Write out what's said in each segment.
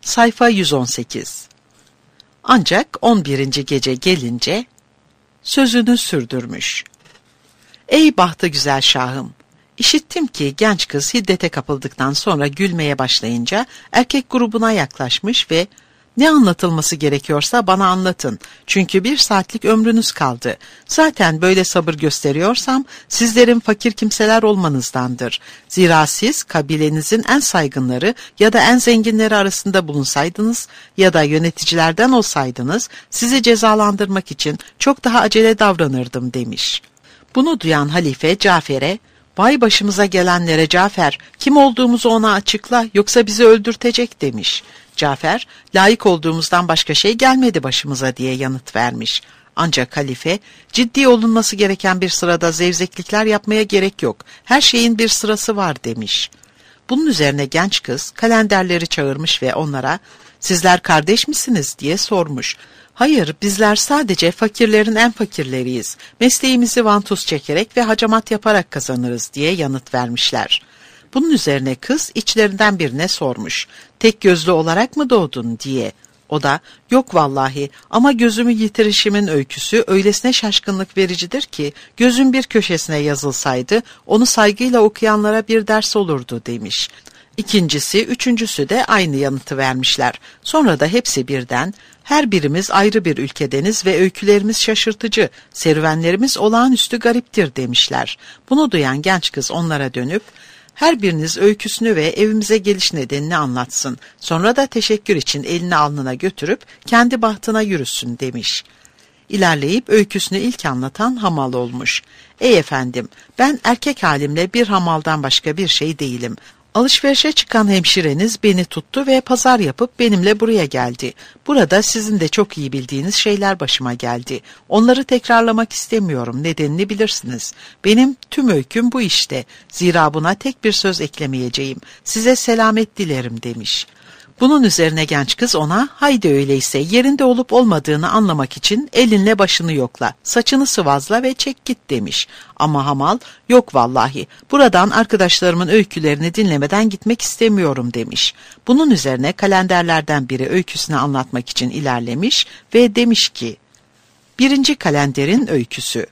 Sayfa 118. Ancak 11. gece gelince sözünü sürdürmüş. Ey bahtı güzel şahım! İşittim ki genç kız hiddete kapıldıktan sonra gülmeye başlayınca erkek grubuna yaklaşmış ve "Ne anlatılması gerekiyorsa bana anlatın. Çünkü 1 saatlik ömrünüz kaldı. Zaten böyle sabır gösteriyorsam sizlerin fakir kimseler olmanızdandır. Zira siz kabilenizin en saygınları ya da en zenginleri arasında bulunsaydınız ya da yöneticilerden olsaydınız sizi cezalandırmak için çok daha acele davranırdım" demiş. Bunu duyan halife Cafer'e "Vay başımıza gelenlere Cafer, kim olduğumuzu ona açıkla yoksa bizi öldürtecek" demiş. Cafer, layık olduğumuzdan başka şey gelmedi başımıza diye yanıt vermiş. Ancak halife, ciddi olunması gereken bir sırada zevzeklikler yapmaya gerek yok. Her şeyin bir sırası var demiş. Bunun üzerine genç kız kalenderleri çağırmış ve onlara "Sizler kardeş misiniz?" diye sormuş. "Hayır, bizler sadece fakirlerin en fakirleriyiz. Mesleğimizi vantuz çekerek ve hacamat yaparak kazanırız" diye yanıt vermişler. Bunun üzerine kız içlerinden birine sormuş. "Tek gözlü olarak mı doğdun?" diye. O da "Yok vallahi, ama gözümü yitirişimin öyküsü öylesine şaşkınlık vericidir ki gözün bir köşesine yazılsaydı onu saygıyla okuyanlara bir ders olurdu" demiş. İkincisi, üçüncüsü de aynı yanıtı vermişler. Sonra da hepsi birden "Her birimiz ayrı bir ülkedeniz ve öykülerimiz şaşırtıcı, serüvenlerimiz olağanüstü gariptir" demişler. Bunu duyan genç kız onlara dönüp "Her biriniz öyküsünü ve evimize geliş nedenini anlatsın. Sonra da teşekkür için elini alnına götürüp kendi bahtına yürüsün" demiş. İlerleyip öyküsünü ilk anlatan hamal olmuş. "Ey efendim, ben erkek halimle bir hamaldan başka bir şey değilim. Alışverişe çıkan hemşireniz beni tuttu ve pazar yapıp benimle buraya geldi. Burada sizin de çok iyi bildiğiniz şeyler başıma geldi. Onları tekrarlamak istemiyorum, nedenini bilirsiniz. Benim tüm öyküm bu işte. Zira buna tek bir söz eklemeyeceğim. Size selamet dilerim" demiş. Bunun üzerine genç kız ona "Haydi öyleyse yerinde olup olmadığını anlamak için elinle başını yokla, saçını sıvazla ve çek git" demiş. Ama hamal "Yok vallahi, buradan arkadaşlarımın öykülerini dinlemeden gitmek istemiyorum" demiş. Bunun üzerine kalenderlerden biri öyküsünü anlatmak için ilerlemiş ve demiş ki: 1. kalenderin öyküsü.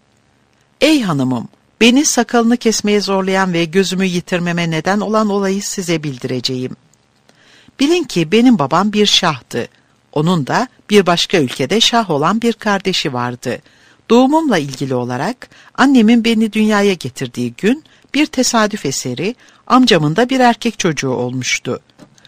"Ey hanımım, beni sakalını kesmeye zorlayan ve gözümü yitirmeme neden olan olayı size bildireceğim. Bilin ki benim babam bir şahtı. Onun da bir başka ülkede şah olan bir kardeşi vardı. Doğumumla ilgili olarak annemin beni dünyaya getirdiği gün bir tesadüf eseri amcamın da bir erkek çocuğu olmuştu.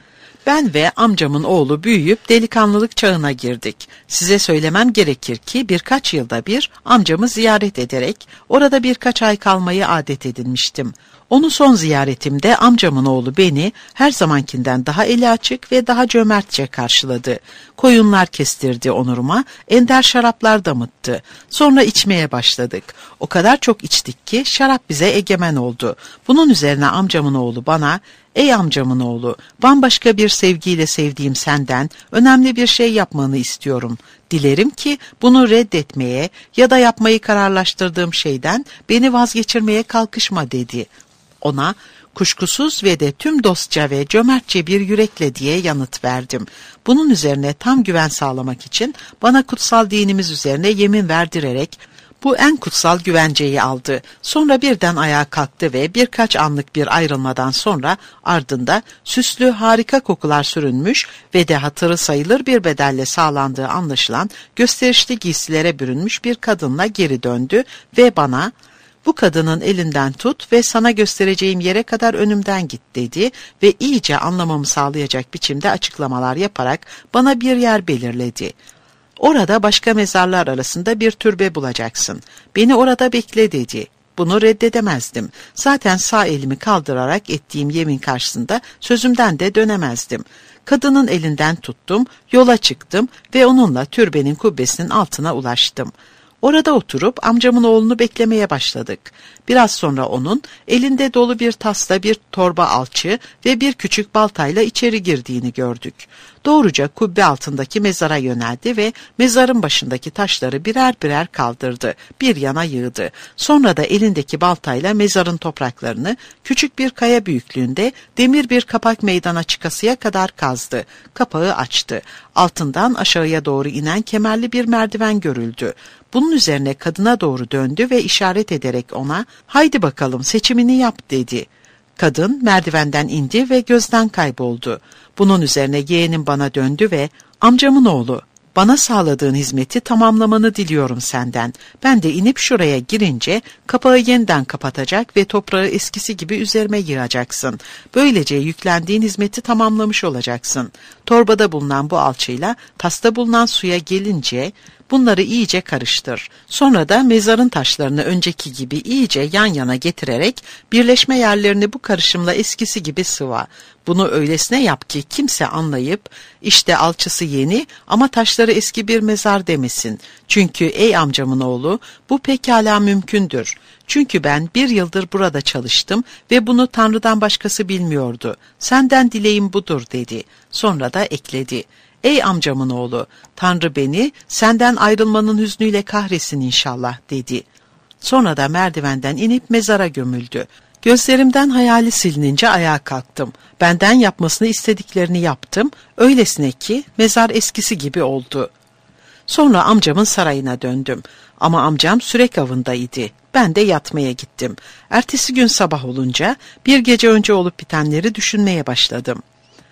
Ben ve amcamın oğlu büyüyüp delikanlılık çağına girdik. Size söylemem gerekir ki birkaç yılda bir amcamı ziyaret ederek orada birkaç ay kalmayı adet edinmiştim. Onu son ziyaretimde amcamın oğlu beni her zamankinden daha eli açık ve daha cömertçe karşıladı. Koyunlar kestirdi onuruma, ender şaraplar damıttı. Sonra içmeye başladık. O kadar çok içtik ki şarap bize egemen oldu. Bunun üzerine amcamın oğlu bana, ''Ey amcamın oğlu, bambaşka bir sevgiyle sevdiğim senden önemli bir şey yapmanı istiyorum. Dilerim ki bunu reddetmeye ya da yapmayı kararlaştırdığım şeyden beni vazgeçirmeye kalkışma'' dedi. Ona kuşkusuz ve de tüm dostça ve cömertçe bir yürekle diye yanıt verdim. Bunun üzerine tam güven sağlamak için bana kutsal dinimiz üzerine yemin verdirerek bu en kutsal güvenceyi aldı. Sonra birden ayağa kalktı ve birkaç anlık bir ayrılmadan sonra ardında süslü harika kokular sürünmüş ve de hatırı sayılır bir bedelle sağlandığı anlaşılan gösterişli giysilere bürünmüş bir kadınla geri döndü ve bana ''Bu kadının elinden tut ve sana göstereceğim yere kadar önümden git'' dedi ve iyice anlamamı sağlayacak biçimde açıklamalar yaparak bana bir yer belirledi. ''Orada başka mezarlar arasında bir türbe bulacaksın. Beni orada bekle'' dedi. Bunu reddedemezdim. Zaten sağ elimi kaldırarak ettiğim yemin karşısında sözümden de dönemezdim. Kadının elinden tuttum, yola çıktım ve onunla türbenin kubbesinin altına ulaştım. Orada oturup amcamın oğlunu beklemeye başladık. Biraz sonra onun elinde dolu bir tasla bir torba alçı ve bir küçük baltayla içeri girdiğini gördük. Doğruca kubbe altındaki mezara yöneldi ve mezarın başındaki taşları birer birer kaldırdı, bir yana yığdı. Sonra da elindeki baltayla mezarın topraklarını küçük bir kaya büyüklüğünde demir bir kapak meydana çıkasıya kadar kazdı. Kapağı açtı. Altından aşağıya doğru inen kemerli bir merdiven görüldü. Bunun üzerine kadına doğru döndü ve işaret ederek ona "Haydi bakalım seçimini yap" dedi. Kadın merdivenden indi ve gözden kayboldu. Bunun üzerine yeğenim bana döndü ve "Amcamın oğlu, bana sağladığın hizmeti tamamlamanı diliyorum senden. Ben de inip şuraya girince kapağı yeniden kapatacak ve toprağı eskisi gibi üzerime yığacaksın. Böylece yüklendiğin hizmeti tamamlamış olacaksın. Torbada bulunan bu alçıyla tasta bulunan suya gelince bunları iyice karıştır. Sonra da mezarın taşlarını önceki gibi iyice yan yana getirerek birleşme yerlerini bu karışımla eskisi gibi sıva. Bunu öylesine yap ki kimse anlayıp işte alçısı yeni ama taşları eski bir mezar demesin. Çünkü ey amcamın oğlu bu pekala mümkündür. Çünkü ben 1 yıldır burada çalıştım ve bunu Tanrı'dan başkası bilmiyordu. Senden dileğim budur dedi. Sonra da ekledi. Ey amcamın oğlu, Tanrı beni senden ayrılmanın hüznüyle kahretsin inşallah dedi. Sonra da merdivenden inip mezara gömüldü. Gözlerimden hayali silinince ayağa kalktım. Benden yapmasını istediklerini yaptım. Öylesine ki mezar eskisi gibi oldu. Sonra amcamın sarayına döndüm. Ama amcam sürek avındaydı. Ben de yatmaya gittim. Ertesi gün sabah olunca bir gece önce olup bitenleri düşünmeye başladım.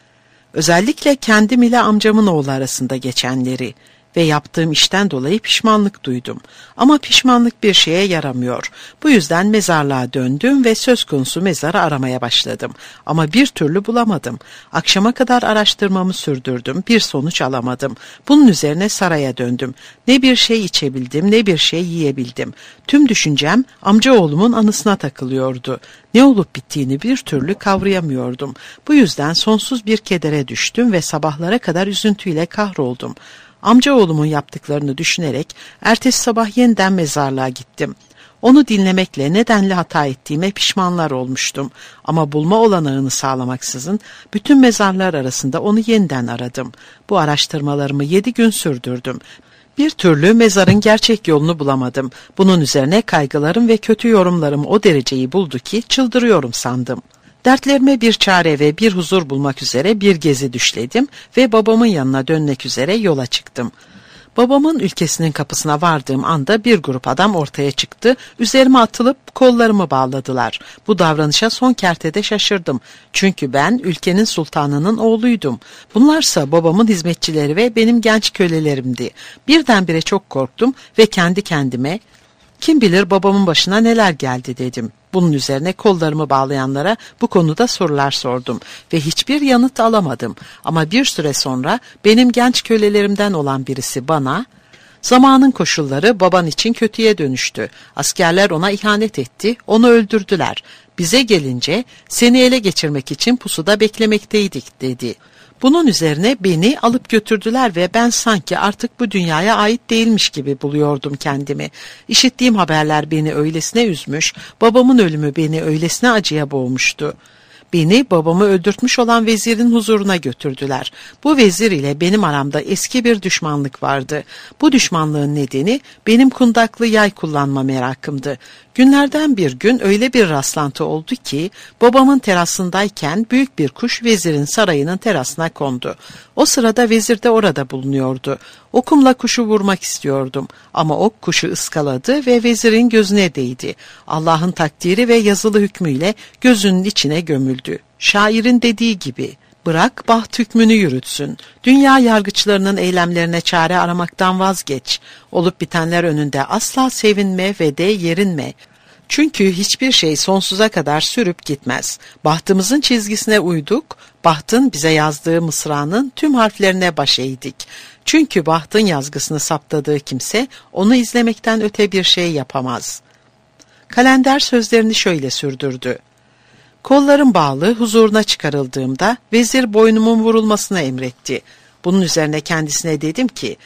Özellikle kendim ile amcamın oğlu arasında geçenleri ve yaptığım işten dolayı pişmanlık duydum. Ama pişmanlık bir şeye yaramıyor. Bu yüzden mezarlığa döndüm ve söz konusu mezarı aramaya başladım. Ama bir türlü bulamadım. Akşama kadar araştırmamı sürdürdüm. Bir sonuç alamadım. Bunun üzerine saraya döndüm. Ne bir şey içebildim, ne bir şey yiyebildim. Tüm düşüncem amcaoğlumun anısına takılıyordu. Ne olup bittiğini bir türlü kavrayamıyordum. Bu yüzden sonsuz bir kedere düştüm ve sabahlara kadar üzüntüyle kahroldum. Amcaoğlumun yaptıklarını düşünerek ertesi sabah yeniden mezarlığa gittim. Onu dinlemekle nedenle hata ettiğime pişmanlar olmuştum. Ama bulma olanağını sağlamaksızın bütün mezarlar arasında onu yeniden aradım. Bu araştırmalarımı 7 gün sürdürdüm. Bir türlü mezarın gerçek yolunu bulamadım. Bunun üzerine kaygılarım ve kötü yorumlarım o dereceyi buldu ki çıldırıyorum sandım. Dertlerime bir çare ve bir huzur bulmak üzere bir gezi düşledim ve babamın yanına dönmek üzere yola çıktım. Babamın ülkesinin kapısına vardığım anda bir grup adam ortaya çıktı, üzerime atılıp kollarımı bağladılar. Bu davranışa son kertede şaşırdım. Çünkü ben ülkenin sultanının oğluydum. Bunlarsa babamın hizmetçileri ve benim genç kölelerimdi. Birdenbire çok korktum ve kendi kendime "Kim bilir babamın başına neler geldi" dedim. Bunun üzerine kollarımı bağlayanlara bu konuda sorular sordum ve hiçbir yanıt alamadım. Ama bir süre sonra benim genç kölelerimden olan birisi bana "Zamanın koşulları baban için kötüye dönüştü. Askerler ona ihanet etti, onu öldürdüler. Bize gelince seni ele geçirmek için pusuda beklemekteydik" dedi. Bunun üzerine beni alıp götürdüler ve ben sanki artık bu dünyaya ait değilmiş gibi buluyordum kendimi. İşittiğim haberler beni öylesine üzmüş, babamın ölümü beni öylesine acıya boğmuştu. Beni babamı öldürtmüş olan vezirin huzuruna götürdüler. Bu vezir ile benim aramda eski bir düşmanlık vardı. Bu düşmanlığın nedeni benim kundaklı yay kullanma merakımdı. Günlerden bir gün öyle bir rastlantı oldu ki babamın terasındayken büyük bir kuş vezirin sarayının terasına kondu. O sırada vezir de orada bulunuyordu. Okumla kuşu vurmak istiyordum ama ok kuşu ıskaladı ve vezirin gözüne değdi. Allah'ın takdiri ve yazılı hükmüyle gözünün içine gömüldü. Şairin dediği gibi "Bırak baht hükmünü yürütsün. Dünya yargıçlarının eylemlerine çare aramaktan vazgeç. Olup bitenler önünde asla sevinme ve de yerinme. Çünkü hiçbir şey sonsuza kadar sürüp gitmez. Bahtımızın çizgisine uyduk, bahtın bize yazdığı mısranın tüm harflerine baş eğdik. Çünkü bahtın yazgısını saptadığı kimse onu izlemekten öte bir şey yapamaz." Kalender sözlerini şöyle sürdürdü. "Kollarım bağlı huzuruna çıkarıldığımda vezir boynumun vurulmasını emretti. Bunun üzerine kendisine dedim ki,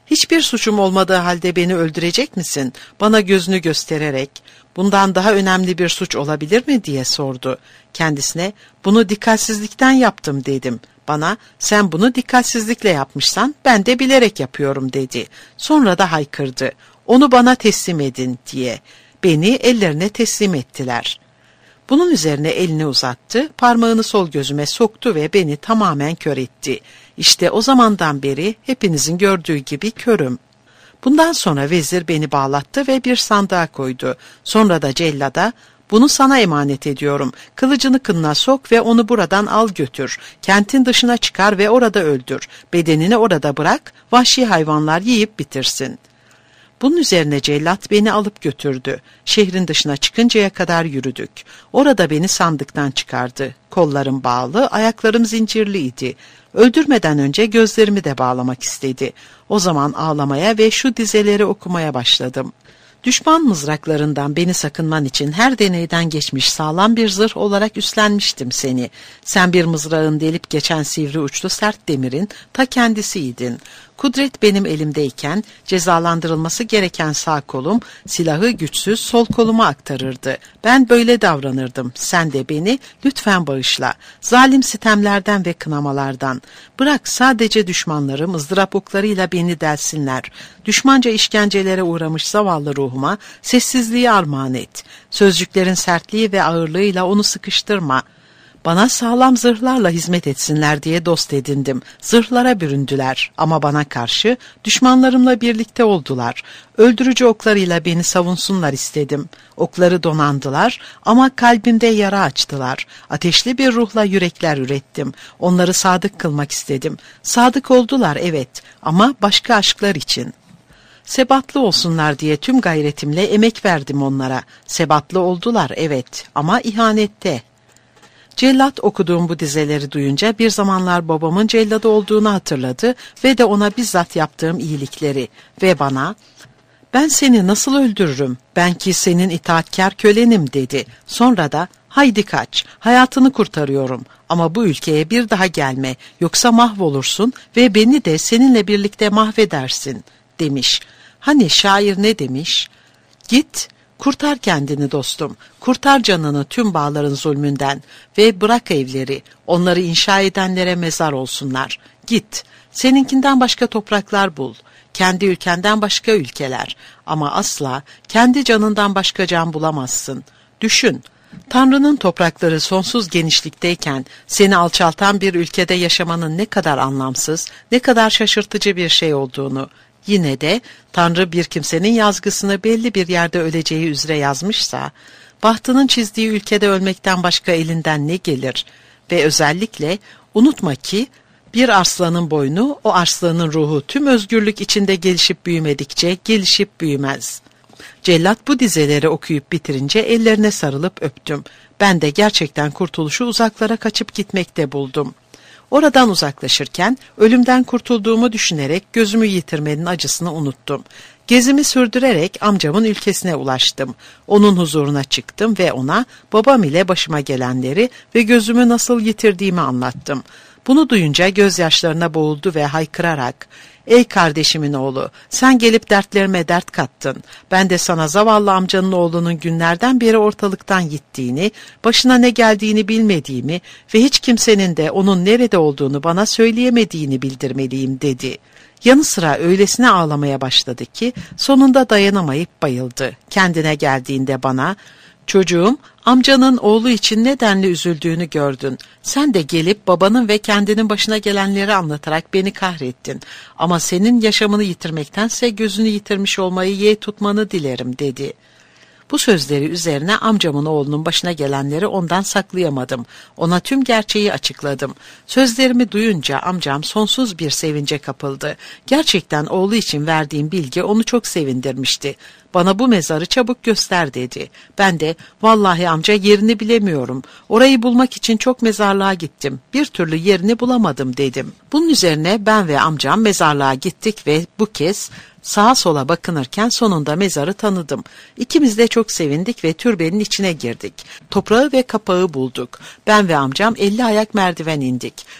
Hiçbir suçum olmadığı halde beni öldürecek misin? Bana gözünü göstererek, bundan daha önemli bir suç olabilir mi diye sordu. Kendisine, bunu dikkatsizlikten yaptım dedim. Bana, sen bunu dikkatsizlikle yapmışsan ben de bilerek yapıyorum dedi. Sonra da haykırdı, onu bana teslim edin diye. Beni ellerine teslim ettiler. Bunun üzerine elini uzattı, parmağını sol gözüme soktu ve beni tamamen kör etti. İşte o zamandan beri hepinizin gördüğü gibi körüm. Bundan sonra vezir beni bağlattı ve bir sandığa koydu. Sonra da cellada, bunu sana emanet ediyorum. Kılıcını kınına sok ve onu buradan al götür. Kentin dışına çıkar ve orada öldür. Bedenini orada bırak, vahşi hayvanlar yiyip bitirsin. Bunun üzerine cellat beni alıp götürdü. Şehrin dışına çıkıncaya kadar yürüdük. Orada beni sandıktan çıkardı. Kollarım bağlı, ayaklarım zincirliydi. Öldürmeden önce gözlerimi de bağlamak istedi. O zaman ağlamaya ve şu dizeleri okumaya başladım. Düşman mızraklarından beni sakınman için her deneyden geçmiş sağlam bir zırh olarak üstlenmiştim seni. Sen bir mızrağın delip geçen sivri uçlu sert demirin ta kendisiydin. Kudret benim elimdeyken cezalandırılması gereken sağ kolum silahı güçsüz sol koluma aktarırdı. Ben böyle davranırdım. Sen de beni lütfen bağışla. Zalim sitemlerden ve kınamalardan. Bırak sadece düşmanlarım ızdırap oklarıyla beni delsinler. Düşmanca işkencelere uğramış zavallı ruhuma sessizliği armağan et. Sözcüklerin sertliği ve ağırlığıyla onu sıkıştırma. Bana sağlam zırhlarla hizmet etsinler diye dost edindim. Zırhlara büründüler ama bana karşı düşmanlarımla birlikte oldular. Öldürücü oklarıyla beni savunsunlar istedim. Okları donandılar ama kalbimde yara açtılar. Ateşli bir ruhla yürekler ürettim. Onları sadık kılmak istedim. Sadık oldular evet ama başka aşklar için. Sebatlı olsunlar diye tüm gayretimle emek verdim onlara. Sebatlı oldular evet ama ihanette. Cellat okuduğum bu dizeleri duyunca bir zamanlar babamın celladı olduğunu hatırladı ve de ona bizzat yaptığım iyilikleri ve bana "Ben seni nasıl öldürürüm? Ben ki senin itaatkar kölenim." dedi. Sonra da "Haydi kaç, hayatını kurtarıyorum ama bu ülkeye bir daha gelme yoksa mahvolursun ve beni de seninle birlikte mahvedersin." demiş. Hani şair ne demiş? "Git, kurtar kendini dostum, kurtar canını tüm bağların zulmünden ve bırak evleri, onları inşa edenlere mezar olsunlar. Git, seninkinden başka topraklar bul, kendi ülkenden başka ülkeler ama asla kendi canından başka can bulamazsın. Düşün, Tanrı'nın toprakları sonsuz genişlikteyken seni alçaltan bir ülkede yaşamanın ne kadar anlamsız, ne kadar şaşırtıcı bir şey olduğunu. Yine de Tanrı bir kimsenin yazgısını belli bir yerde öleceği üzere yazmışsa, bahtının çizdiği ülkede ölmekten başka elinden ne gelir? Ve özellikle unutma ki bir arslanın boynu, o arslanın ruhu tüm özgürlük içinde gelişip büyümedikçe gelişip büyümez. Cellat bu dizeleri okuyup bitirince ellerine sarılıp öptüm. Ben de gerçekten kurtuluşu uzaklara kaçıp gitmekte buldum. Oradan uzaklaşırken ölümden kurtulduğumu düşünerek gözümü yitirmenin acısını unuttum. Gezimi sürdürerek amcamın ülkesine ulaştım. Onun huzuruna çıktım ve ona babam ile başıma gelenleri ve gözümü nasıl yitirdiğimi anlattım. Bunu duyunca gözyaşlarına boğuldu ve haykırarak "Ey kardeşimin oğlu, sen gelip dertlerime dert kattın. Ben de sana zavallı amcanın oğlunun günlerden beri ortalıktan gittiğini, başına ne geldiğini bilmediğimi ve hiç kimsenin de onun nerede olduğunu bana söyleyemediğini bildirmeliyim." dedi. Yanı sıra öylesine ağlamaya başladı ki sonunda dayanamayıp bayıldı. Kendine geldiğinde bana "Çocuğum, amcanın oğlu için nedenli üzüldüğünü gördün. Sen de gelip babanın ve kendinin başına gelenleri anlatarak beni kahrettin. Ama senin yaşamını yitirmektense gözünü yitirmiş olmayı yeğ tutmanı dilerim." dedi. Bu sözleri üzerine amcamın oğlunun başına gelenleri ondan saklayamadım. Ona tüm gerçeği açıkladım. Sözlerimi duyunca amcam sonsuz bir sevince kapıldı. Gerçekten oğlu için verdiğim bilgi onu çok sevindirmişti. "Bana bu mezarı çabuk göster." dedi. Ben de "Vallahi amca yerini bilemiyorum. Orayı bulmak için çok mezarlığa gittim. Bir türlü yerini bulamadım." dedim. Bunun üzerine ben ve amcam mezarlığa gittik ve bu kez sağa sola bakınırken sonunda mezarı tanıdım. İkimiz de çok sevindik ve türbenin içine girdik. Toprağı ve kapağı bulduk. Ben ve amcam 50 ayak merdiven indik.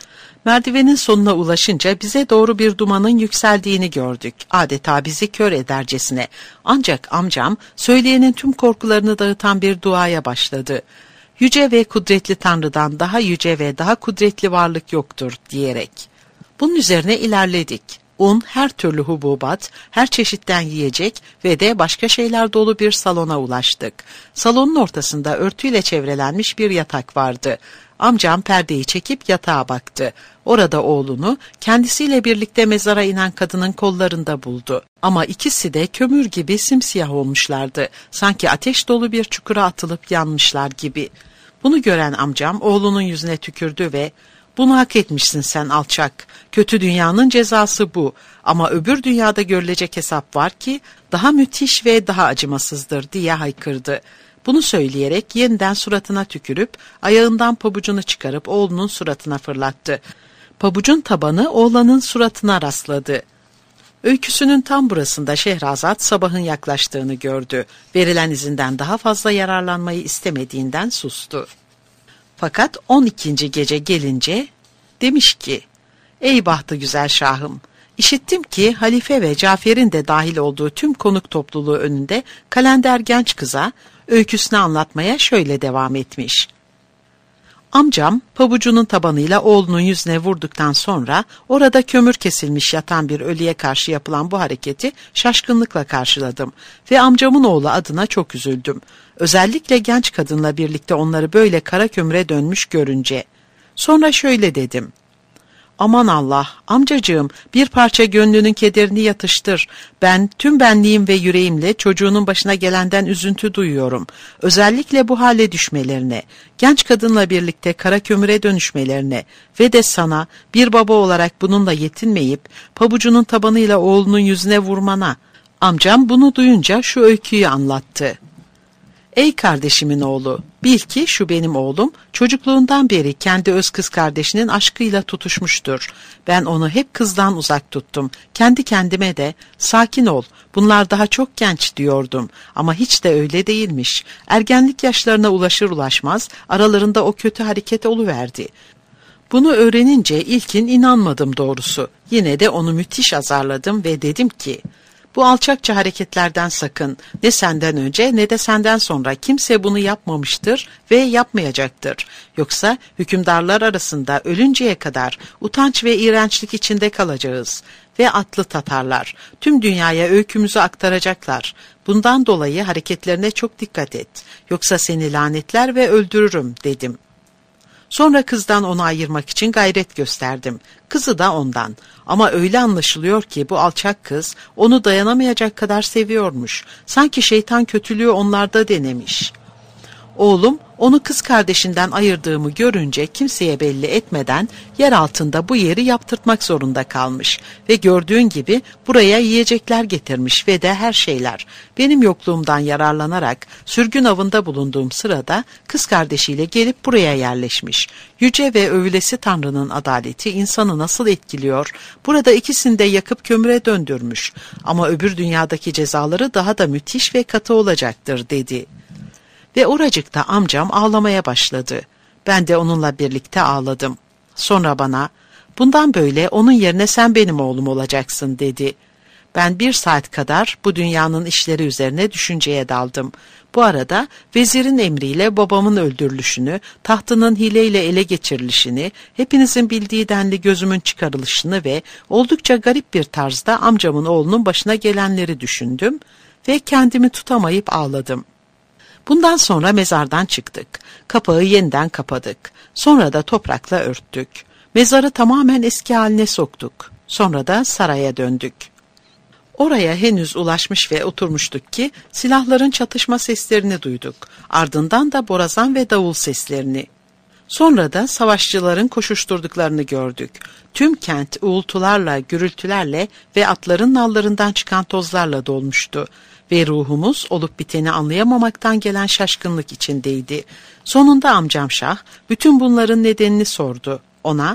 Merdivenin sonuna ulaşınca bize doğru bir dumanın yükseldiğini gördük. Adeta bizi kör edercesine. Ancak amcam söyleyenin tüm korkularını dağıtan bir duaya başladı. Yüce ve kudretli Tanrı'dan daha yüce ve daha kudretli varlık yoktur diyerek. Bunun üzerine ilerledik. Un, her türlü hububat, her çeşitten yiyecek ve de başka şeyler dolu bir salona ulaştık. Salonun ortasında örtüyle çevrelenmiş bir yatak vardı. Amcam perdeyi çekip yatağa baktı. Orada oğlunu kendisiyle birlikte mezara inen kadının kollarında buldu. Ama ikisi de kömür gibi simsiyah olmuşlardı. Sanki ateş dolu bir çukura atılıp yanmışlar gibi. Bunu gören amcam oğlunun yüzüne tükürdü ve "Bunu hak etmişsin sen alçak. Kötü dünyanın cezası bu. Ama öbür dünyada görülecek hesap var ki daha müthiş ve daha acımasızdır" diye haykırdı. Bunu söyleyerek yeniden suratına tükürüp ayağından pabucunu çıkarıp oğlunun suratına fırlattı. Pabucun tabanı oğlanın suratına rastladı. Öyküsünün tam burasında Şehrazat sabahın yaklaştığını gördü. Verilen izinden daha fazla yararlanmayı istemediğinden sustu. Fakat 12. gece gelince demiş ki, "Ey bahtı güzel şahım, işittim ki halife ve Cafer'in de dahil olduğu tüm konuk topluluğu önünde kalender genç kıza öyküsünü anlatmaya şöyle devam etmiş. Amcam pabucunun tabanıyla oğlunun yüzüne vurduktan sonra orada kömür kesilmiş yatan bir ölüye karşı yapılan bu hareketi şaşkınlıkla karşıladım ve amcamın oğlu adına çok üzüldüm. Özellikle genç kadınla birlikte onları böyle kara kömüre dönmüş görünce. Sonra şöyle dedim. Aman Allah, amcacığım, bir parça gönlünün kederini yatıştır. Ben tüm benliğim ve yüreğimle çocuğunun başına gelenden üzüntü duyuyorum. Özellikle bu hale düşmelerine, genç kadınla birlikte kara kömüre dönüşmelerine ve de sana bir baba olarak bununla yetinmeyip pabucunun tabanıyla oğlunun yüzüne vurmana. Amcam bunu duyunca şu öyküyü anlattı. Ey kardeşimin oğlu, bil ki şu benim oğlum çocukluğundan beri kendi öz kız kardeşinin aşkıyla tutuşmuştur. Ben onu hep kızdan uzak tuttum. Kendi kendime de sakin ol, bunlar daha çok genç diyordum. Ama hiç de öyle değilmiş. Ergenlik yaşlarına ulaşır ulaşmaz aralarında o kötü hareket oluverdi. Bunu öğrenince ilkin inanmadım doğrusu. Yine de onu müthiş azarladım ve dedim ki, bu alçakça hareketlerden sakın. Ne senden önce ne de senden sonra kimse bunu yapmamıştır ve yapmayacaktır. Yoksa hükümdarlar arasında ölünceye kadar utanç ve iğrençlik içinde kalacağız. Ve atlı Tatarlar tüm dünyaya öykümüzü aktaracaklar. Bundan dolayı hareketlerine çok dikkat et. Yoksa seni lanetler ve öldürürüm dedim. Sonra kızdan onu ayırmak için gayret gösterdim. Kızı da ondan. Ama öyle anlaşılıyor ki bu alçak kız onu dayanamayacak kadar seviyormuş. Sanki şeytan kötülüğü onlarda denemiş. Oğlum onu kız kardeşinden ayırdığımı görünce kimseye belli etmeden yer altında bu yeri yaptırtmak zorunda kalmış. Ve gördüğün gibi buraya yiyecekler getirmiş ve de her şeyler. Benim yokluğumdan yararlanarak sürgün avında bulunduğum sırada kız kardeşiyle gelip buraya yerleşmiş. Yüce ve övülesi Tanrı'nın adaleti insanı nasıl etkiliyor? Burada ikisini de yakıp kömüre döndürmüş. Ama öbür dünyadaki cezaları daha da müthiş ve katı olacaktır dedi. Ve oracıkta amcam ağlamaya başladı. Ben de onunla birlikte ağladım. Sonra bana, bundan böyle onun yerine sen benim oğlum olacaksın dedi. Ben 1 saat kadar bu dünyanın işleri üzerine düşünceye daldım. Bu arada vezirin emriyle babamın öldürülüşünü, tahtının hileyle ele geçirilişini, hepinizin bildiği denli gözümün çıkarılışını ve oldukça garip bir tarzda amcamın oğlunun başına gelenleri düşündüm ve kendimi tutamayıp ağladım. Bundan sonra mezardan çıktık. Kapağı yeniden kapadık. Sonra da toprakla örttük. Mezarı tamamen eski haline soktuk. Sonra da saraya döndük. Oraya henüz ulaşmış ve oturmuştuk ki silahların çatışma seslerini duyduk. Ardından da borazan ve davul seslerini. Sonra da savaşçıların koşuşturduklarını gördük. Tüm kent uğultularla, gürültülerle ve atların nallarından çıkan tozlarla dolmuştu. Ve ruhumuz olup biteni anlayamamaktan gelen şaşkınlık içindeydi. Sonunda amcam Şah bütün bunların nedenini sordu. Ona,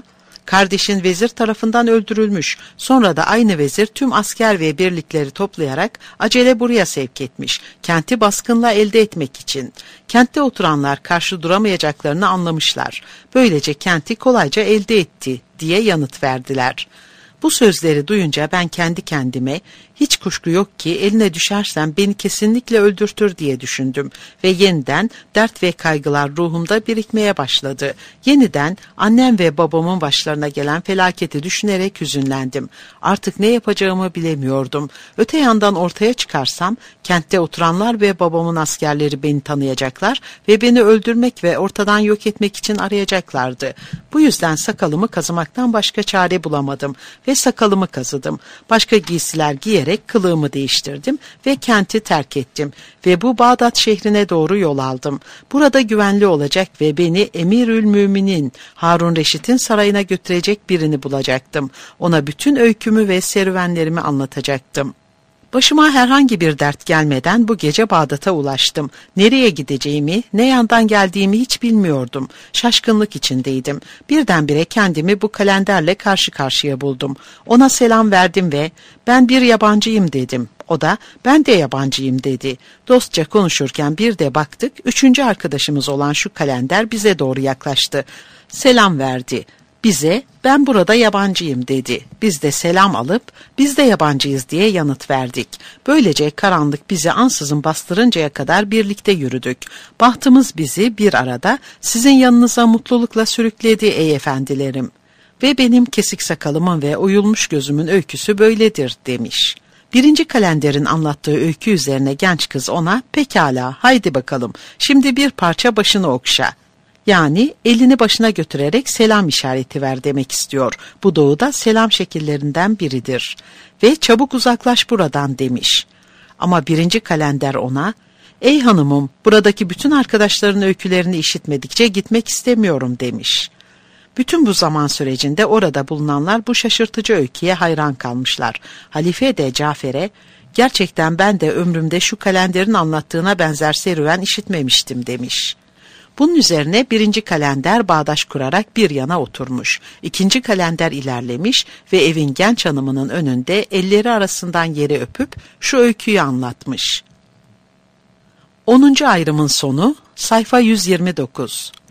Kardeşin vezir tarafından öldürülmüş. Sonra da aynı vezir tüm asker ve birlikleri toplayarak acele buraya sevk etmiş. Kenti baskınla elde etmek için. Kentte oturanlar karşı duramayacaklarını anlamışlar. Böylece kenti kolayca elde etti diye yanıt verdiler. Bu sözleri duyunca ben kendi kendime hiç kuşku yok ki eline düşersem beni kesinlikle öldürtür diye düşündüm ve yeniden dert ve kaygılar ruhumda birikmeye başladı. Yeniden annem ve babamın başlarına gelen felaketi düşünerek hüzünlendim. Artık ne yapacağımı bilemiyordum. Öte yandan ortaya çıkarsam kentte oturanlar ve babamın askerleri beni tanıyacaklar ve beni öldürmek ve ortadan yok etmek için arayacaklardı. Bu yüzden sakalımı kazımaktan başka çare bulamadım ve sakalımı kazıdım. Başka giysiler giyerek kılığımı değiştirdim ve kenti terk ettim ve bu Bağdat şehrine doğru yol aldım. Burada güvenli olacak ve beni Emirülmüminin Harun Reşit'in sarayına götürecek birini bulacaktım. Ona bütün öykümü ve serüvenlerimi anlatacaktım. Başıma herhangi bir dert gelmeden bu gece Bağdat'a ulaştım. Nereye gideceğimi, ne yandan geldiğimi hiç bilmiyordum. Şaşkınlık içindeydim. Birdenbire kendimi bu kalenderle karşı karşıya buldum. Ona selam verdim ve "Ben bir yabancıyım" dedim. O da "Ben de yabancıyım" dedi. Dostça konuşurken bir de baktık, 3. arkadaşımız olan şu kalender bize doğru yaklaştı. Selam verdi. Bize "Ben burada yabancıyım" dedi. Biz de selam alıp "Biz de yabancıyız" diye yanıt verdik. Böylece karanlık bizi ansızın bastırıncaya kadar birlikte yürüdük. Bahtımız bizi bir arada sizin yanınıza mutlulukla sürükledi ey efendilerim. Ve benim kesik sakalımın ve oyulmuş gözümün öyküsü böyledir demiş. 1. kalenderin anlattığı öykü üzerine genç kız ona "Pekala, haydi bakalım, şimdi bir parça başını okşa." Yani elini başına götürerek selam işareti ver demek istiyor. Bu doğuda selam şekillerinden biridir. Ve "Çabuk uzaklaş buradan" demiş. Ama 1. kalender ona "Ey hanımım, buradaki bütün arkadaşların öykülerini işitmedikçe gitmek istemiyorum" demiş. Bütün bu zaman sürecinde orada bulunanlar bu şaşırtıcı öyküye hayran kalmışlar. Halife de Cafer'e "Gerçekten ben de ömrümde şu kalenderin anlattığına benzer serüven işitmemiştim" demiş. Bunun üzerine 1. kalender bağdaş kurarak bir yana oturmuş. 2. kalender ilerlemiş ve evin genç hanımının önünde elleri arasından yere öpüp şu öyküyü anlatmış. 10. ayrımın sonu, sayfa 129.